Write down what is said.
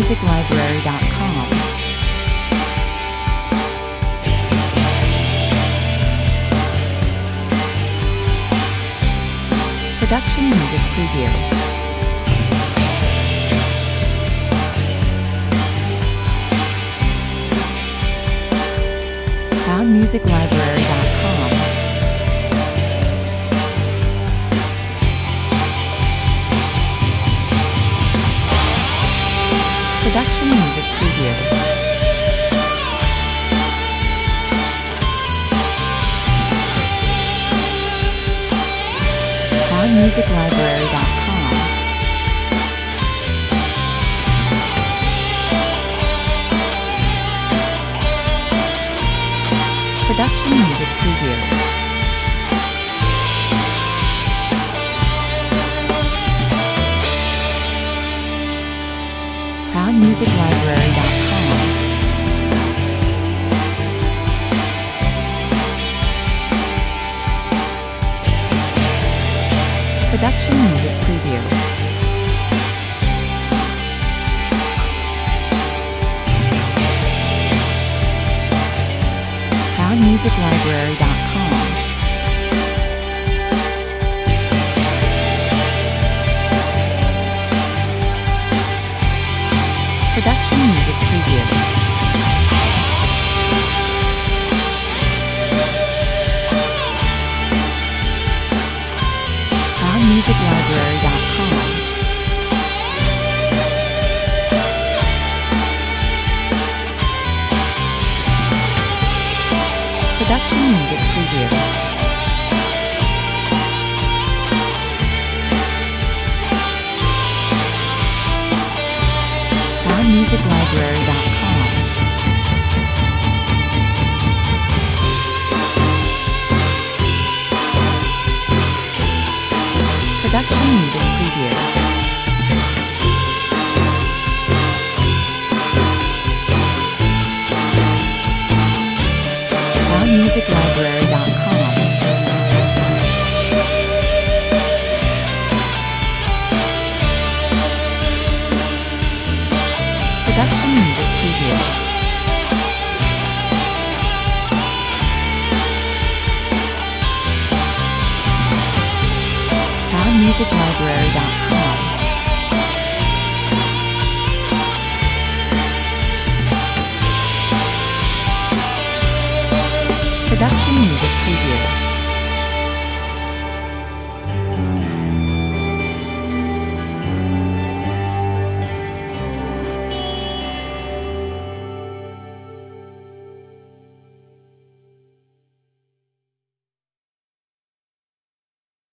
ProudMusicLibrary.com. Production Music Preview. ProudMusicLibrary.com. Production Music Preview. ProudMusicLibrary.com. Production Music Preview. ProudMusicLibrary.com. Production Music Preview. ProudMusicLibrary.com. Production Music Preview. ProudMusicLibrary.com. Production Music Preview. ProudMusicLibrary.com. Production Music Preview. ProudMusicLibrary.com. Production Music Preview. ProudMusicLibrary.com. Production Music Preview.